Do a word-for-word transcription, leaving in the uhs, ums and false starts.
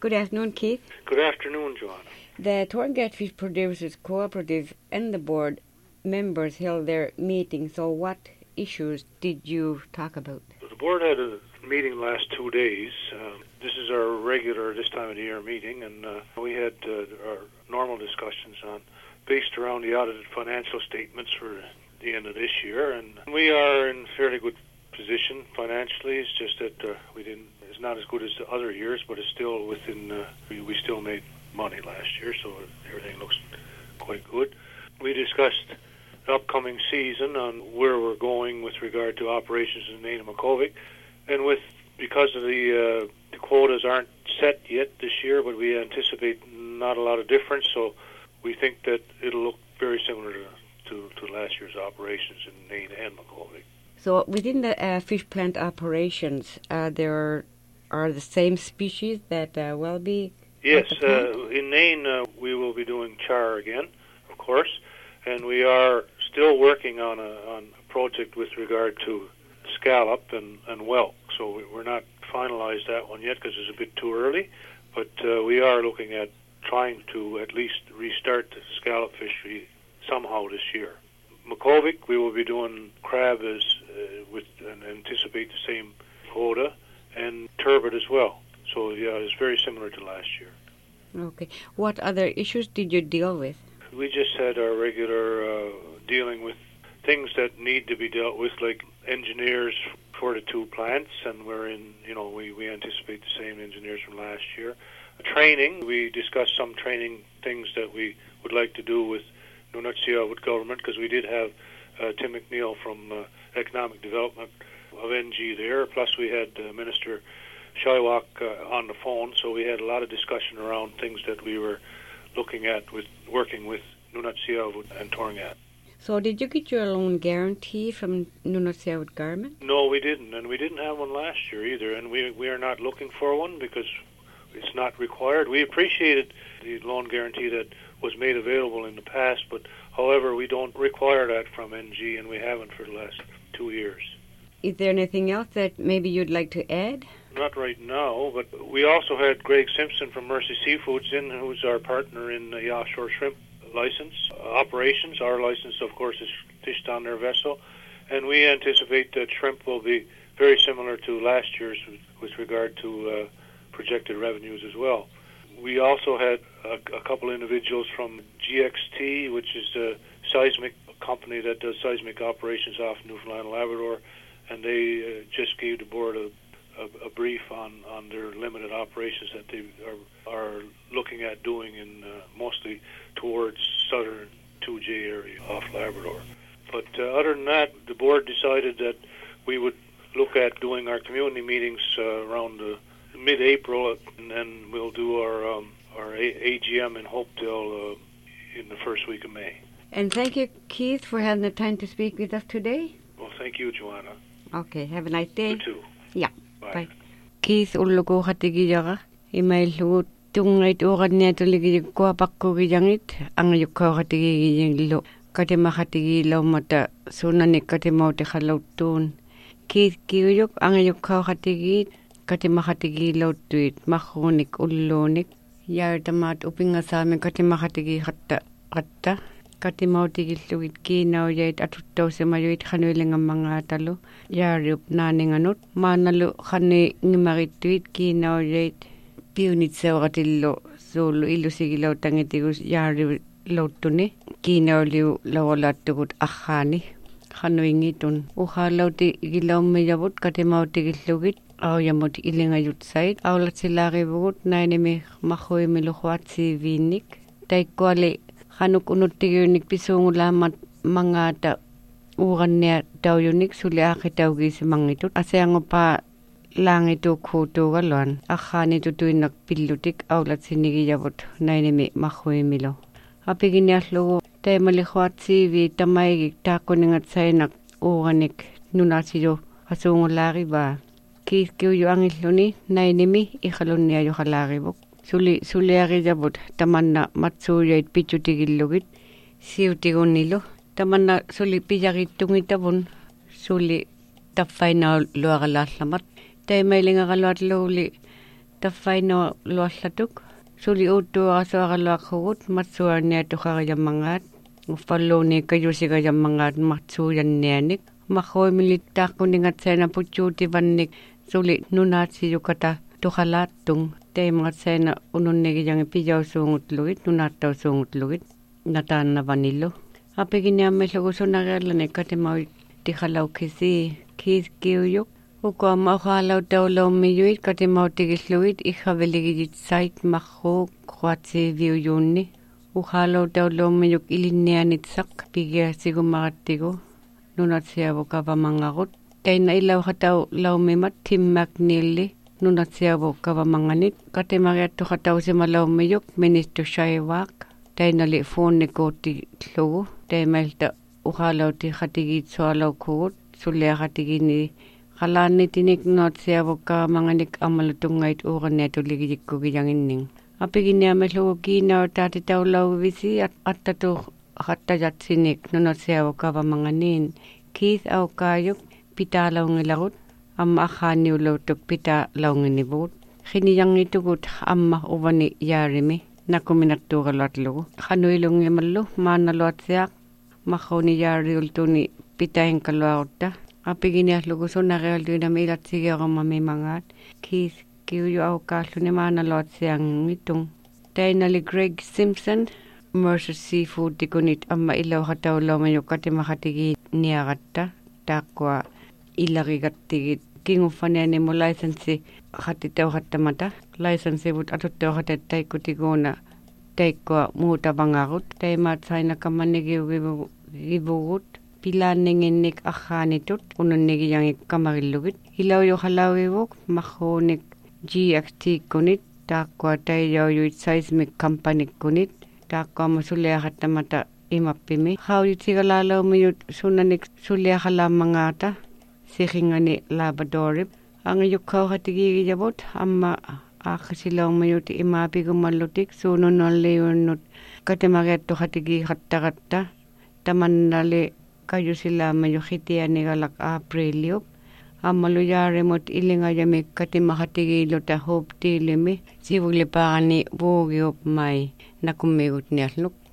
Good afternoon, Keith. Good afternoon, Joanna. The Torngat Fish Producers Cooperative and the board members held their meeting. So what issues did you talk about? The board had a meeting last two days. Um, this is our regular this time of the year meeting, and uh, we had uh, our normal discussions on based around the audited financial statements for the end of this year, and we are in fairly good position financially. It's just that uh, we didn't. It's not as good as the other years, but it's still within. Uh, we, we still made money last year, so everything looks quite good. We discussed the upcoming season on where we're going with regard to operations in Nene-Makovic, and with because of the uh, the quotas aren't set yet this year, but we anticipate not a lot of difference. So we think that it'll look very similar to to, to last year's operations in Nene and Makovic. So within the uh, fish plant operations, uh, there are, are the same species that uh, will be. Yes, uh, in Nene uh, we will be doing char again, of course, and we are still working on a on a project with regard to scallop and, and whelk. So we, we're not finalized that one yet because it's a bit too early, but uh, we are looking at trying to at least restart the scallop fishery somehow this year. Makovic, we will be doing crab as uh, with and anticipate the same quota, and turbot as well. So yeah, it's very similar to last year. Okay. What other issues did you deal with? We just had our regular uh, dealing with things that need to be dealt with, like engineers for the two plants, and we're in, you know, we, we anticipate the same engineers from last year. Training, we discussed some training things that we would like to do with Nunatsiavut government, because we did have uh, Tim McNeil from uh, Economic Development of N G there, plus we had uh, Minister Shaiwak uh, on the phone, so we had a lot of discussion around things that we were looking at with working with Nunatsiavut and Torngat. So did you get your loan guarantee from Nunatsiavut government? No, we didn't, and we didn't have one last year either, and we we are not looking for one because it's not required. We appreciated the loan guarantee that was made available in the past, but however, we don't require that from N G, and we haven't for the last two years. Is there anything else that maybe you'd like to add? Not right now, but we also had Greg Simpson from Mercy Seafoods in, who's our partner in the offshore shrimp license uh, operations. Our license, of course, is fished on their vessel, and we anticipate that shrimp will be very similar to last year's with, with regard to uh, projected revenues as well. We also had a, a couple individuals from G X T, which is a seismic company that does seismic operations off Newfoundland and Labrador, and they uh, just gave the board a, a, a brief on, on their limited operations that they are, are looking at doing in uh, mostly towards southern two J area off Labrador. But uh, other than that, the board decided that we would look at doing our community meetings uh, around the mid-April, and then we'll do our um, our A G M in Hopedale uh, in the first week of May. And thank you, Keith, for having the time to speak with us today. Well, thank you, Joanna. Okay, have a nice day. You too. Yeah, bye. bye. Keith ulluku hatigiyaga imaillugu tungait uranniatuligi kuapakkugiyangit angayukka hatigigiyangillu katima hatigilaumata sunani katimauti khalautuun Keith kiuyuk angayukka hatigit katimahatigilauttuit mahruunik ulluunik yaartamaat upingasaamin katimahatigi hatta qatta katimautigillugit kiinaujait atuttausimayuit khanuilingammangaatalu yaariup naaninganut maanalu khani ngimarittuit kiinaujait piunitseoratillu suulu illusigilautangitigus yaariu lauttuni kiinauliu lawalaattugut arraani khanuingitun uhaalauti gilaummayavut katimautigillugit aujamut ilingayutsait aulatsilaarivugut nainimi mahuimiluhuatsiviinnik taikkuali khanuk unuttigiyunik pisuungulaamat mangaata uurannia tauyunik suli aaqitaugiisimangitut aseangupa laangituukhuutuugaluan arraanitutuinnak pillutik aulatsinigiyavut nainimi mahuimilu apiginiallugu taimalihuatsiivi tamaigik taakkuningatsainak uuranik nunaasilu asuungulaarivaa Keith kiuyu angilluni nainimi ikhalunniajuhalaarivuk suli suliarijavut tamanna matsuujait pitsutigillugit siutigunilu tamanna suli pijagittungitavun suli taffainaa luaralaallamat taimailingaruatluuli tafaino luallatuk. Suli utua suaraluaqhugut matsuarnia tuqariammangaat. Uffalluuni kayusigayammangaat matsuuyannianik. Maqhuimilittaaqquningatseena putjuutivannik suli nunaatsiyukata tuqalaattung. Teimangatseena ununnigiyangi pijausuungutlugit nunaattausuungutlugit nataannavanillu. Apikiniammellugu sunariallani katimau tixalaukisi kiiskiuyuk. Ukoama uqaalau taulaummiyuit katimau tigisluit iqhaveligijitsait maqhuuk quatsiviuyuunni. Uqaalau taulaummiyuk ilinnianitsaq pigiasigumarattigu nunatsiavu kavamangagut. Taina ilauqatau laumimat timmakniilli nunatsiavu kavamanganit. Katimariattuqatausimalaummiyuk ministu Shaiwaaq. Tainali fuunnikuuttitlugu. Taimailta uqaalauti qatigitsualaukugut suliaqatigini qalaannitinik nunatsiavu kavamanganik ammalutungait uqanniatuligijikkugiyanginning. Apikiniamellugu kiinau taatitaulauvisi attatu qattajatsinik nunatsiavu kavamanganiin. Keith aukaayuk pitalaungilagut amma aqhaaniulautuk pitalaunginivut. Qiniyangitugut amma uvani yaarimi nakuminattuuqaluatlugu. Qanuilungimallu maanaluatsiaq maqhuni yaariultuni pitainkaluarutta. Apikiniallugu sunarialtuinami ilatsigiorumamimangaat. Keith kiuyu aukaalluni maanaluatsiangitung. Tainali Greg Simpson Mercer Seafood tikunit amma ilauqataulaumayuk katimaqatigi niaqatta taaqqua ilarigattigit kinguffanianimu licensi qattitauqattamata licensivut atuttauqatattaikutiguuna taikkua muutavangarut taimaat sainakamanigiugivugut pilaanninginnik arraanitut ununnigiyangi kamarillugit ilauyuqalaugivuk maqhuunik G X T kunit taaqqua taiyauyuit seismic company kunit taaqquama suliaqattamata imappimi qauyutigalaalaummiyut sunnanik suliaqalaammangaata siqingani Labradorip angiyukkauqatigigijavut amma aaqqisilaummayut imaapigumallutik suununalliunnut katimariattuqatigiqattaqatta tamannali kayusilaammayu qitianigalaq Apriliup ammalu yaarimut ilingajamik katimaqatigiiluta huuptiilimi sivulipaaqani vuugiup mai nakummigutnialluk.